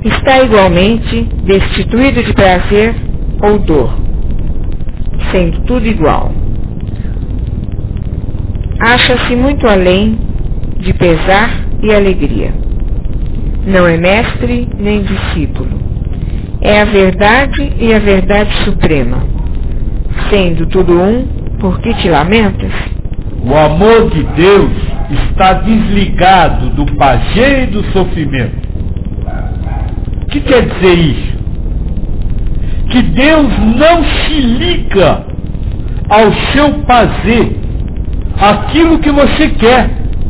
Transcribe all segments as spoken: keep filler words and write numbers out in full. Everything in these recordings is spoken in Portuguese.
está igualmente destituído de prazer ou dor, sendo tudo igual. Acha-se muito além de pesar e alegria. Não é mestre nem discípulo. É a verdade e a verdade suprema. Sendo tudo um, por que te lamentas? O amor de Deus está desligado do prazer e do sofrimento. O que quer dizer isso? Que Deus não se liga ao seu prazer, aquilo que você quer.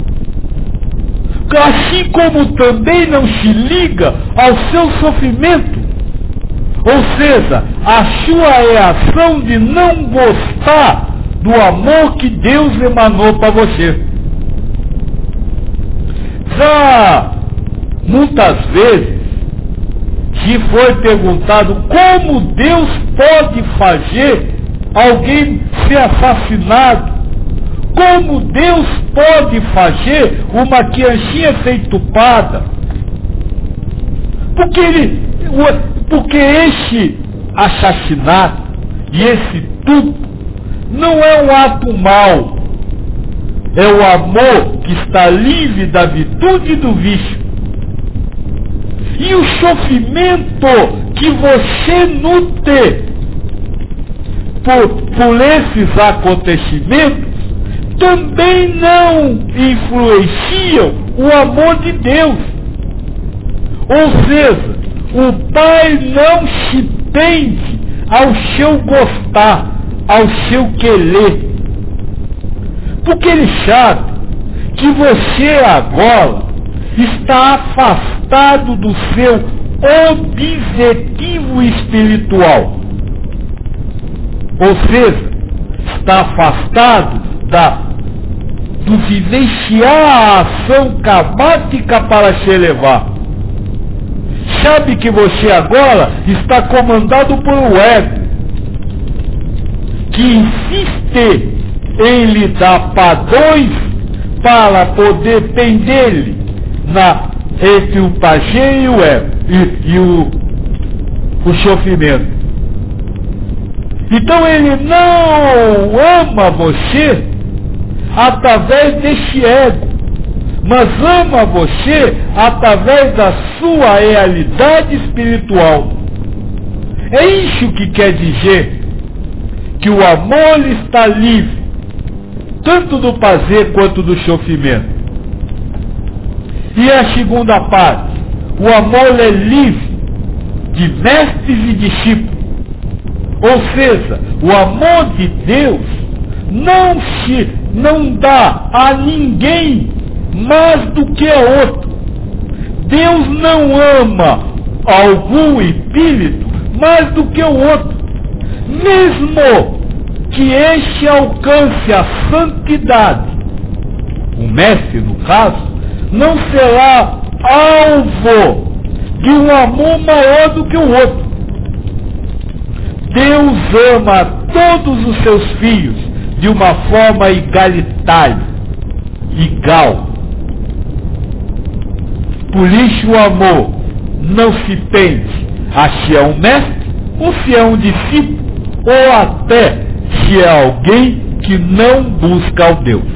Assim como também não se liga ao seu sofrimento. Ou seja, a sua reação de não gostar do amor que Deus emanou para você. Já muitas vezes se foi perguntado como Deus pode fazer alguém ser assassinado, como Deus pode fazer uma criancinha ser entupada, porque, ele, porque esse assassinato e esse estupro não é um ato mau, é o amor que está livre da virtude e do vício. E o sofrimento que você nutre por, por esses acontecimentos também não influenciam o amor de Deus. Ou seja, o Pai não se prende ao seu gostar, ao seu querer. Porque Ele sabe que você agora está afastado do seu objetivo espiritual. Ou seja, está afastado da, do vivenciar a ação karmática para se elevar. Sabe que você agora está comandado por um ego, que insiste em lhe dar padrões para poder prender-lhe na, entre o prazer e o ego, e, e o, o sofrimento. Então ele não ama você através desse ego, mas ama você através da sua realidade espiritual. É isso que quer dizer que o amor está livre, tanto do prazer quanto do sofrimento. E a segunda parte, o amor é livre de mestres e discípulos. Ou seja, o amor de Deus não se não dá a ninguém mais do que a outro. Deus não ama algum espírito mais do que o outro. Mesmo que este alcance a santidade, o mestre, no caso, não será alvo de um amor maior do que o outro. Deus ama todos os seus filhos de uma forma igualitária, igual. Por isso o amor não se prende a se é um mestre ou se é um discípulo, ou até se é alguém que não busca ao Deus.